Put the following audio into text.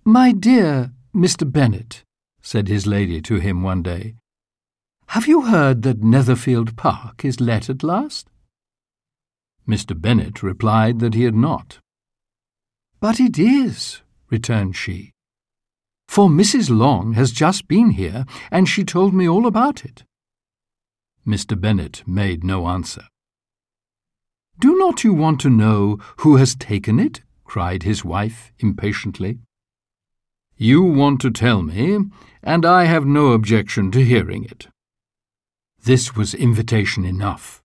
"My dear Mr. Bennet," said his lady to him one day, "have you heard that Netherfield Park is let at last?" Mr. Bennet replied that he had not. "But it is," returned she, "for Mrs. Long has just been here, and she told me all about it." Mr. Bennet made no answer. "Do not you want to know who has taken it?" cried his wife impatiently. "You want to tell me, and I have no objection to hearing it." This was invitation enough.